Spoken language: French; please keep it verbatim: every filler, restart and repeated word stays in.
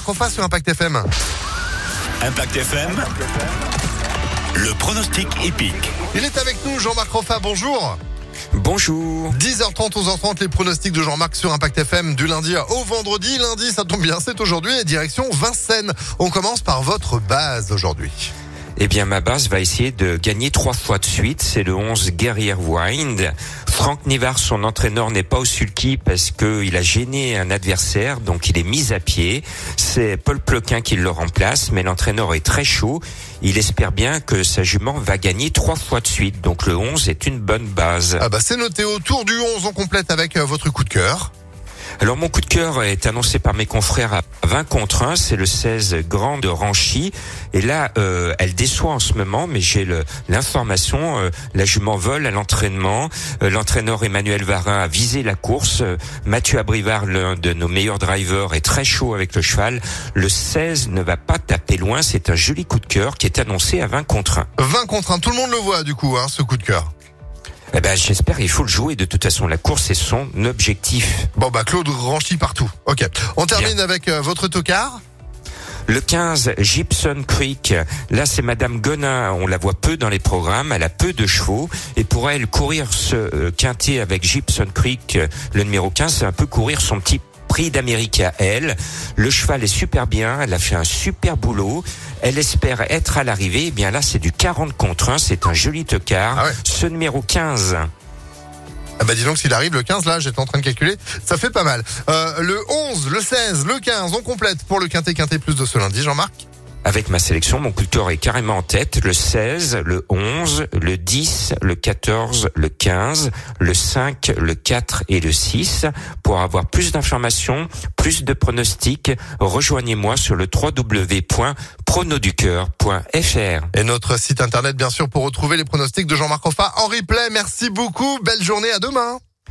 Jean-Marc Roffa sur Impact F M. Impact F M, le pronostic épique. Il est avec nous, Jean-Marc Roffa, bonjour. Bonjour. dix heures trente, onze heures trente, les pronostics de Jean-Marc sur Impact F M du lundi au vendredi. Lundi, ça tombe bien, c'est aujourd'hui, et direction Vincennes. On commence par votre base aujourd'hui. Eh bien, ma base va essayer de gagner trois fois de suite. C'est le onze Guerrier Wind. Franck Nivard, son entraîneur, n'est pas au sulky parce que il a gêné un adversaire, donc il est mis à pied. C'est Paul Ploquin qui le remplace, mais l'entraîneur est très chaud. Il espère bien que sa jument va gagner trois fois de suite. Donc le onze est une bonne base. Ah bah c'est noté. Autour du onze, on complète avec euh, votre coup de cœur. Alors mon coup de cœur est annoncé par mes confrères à vingt contre un, c'est le seize Grande Ranchy. Et là, euh, elle déçoit en ce moment, mais j'ai le, l'information, euh, la jument vole à l'entraînement. Euh, l'entraîneur Emmanuel Varin a visé la course. Euh, Mathieu Abrivard, l'un de nos meilleurs drivers, est très chaud avec le cheval. Le seize ne va pas taper loin, c'est un joli coup de cœur qui est annoncé à vingt contre un. vingt contre un, tout le monde le voit du coup, hein, ce coup de cœur. Eh ben, j'espère, il faut le jouer. De toute façon, la course est son objectif. Bon bah Claude Ranchy partout. Ok. On termine Bien. avec euh, votre tocard. Le quinze, Gibson Creek. Là, c'est Madame Gonin. On la voit peu dans les programmes. Elle a peu de chevaux. Et pour elle, courir ce euh, quintet avec Gibson Creek, euh, le numéro quinze, c'est un peu courir son petit prix d'Amérique à elle. Le cheval est super bien. Elle a fait un super boulot. Elle espère être à l'arrivée. Eh bien là, c'est du quarante contre un. C'est un joli tocard. Ah ouais. Ce numéro quinze. Ah bah dis donc, s'il arrive le quinze, là, j'étais en train de calculer, ça fait pas mal. Euh, le onze, le seize, le quinze, on complète pour le quintet quintet plus de ce lundi, Jean-Marc. Avec ma sélection, mon coup de cœur est carrément en tête. Le seize, le onze, le dix, le quatorze, le quinze, le cinq, le quatre et le six. Pour avoir plus d'informations, plus de pronostics, rejoignez-moi sur le w w w point pronoducœur point f r. Et notre site internet, bien sûr, pour retrouver les pronostics de Jean-Marc Roffa en replay. Merci beaucoup, belle journée, à demain.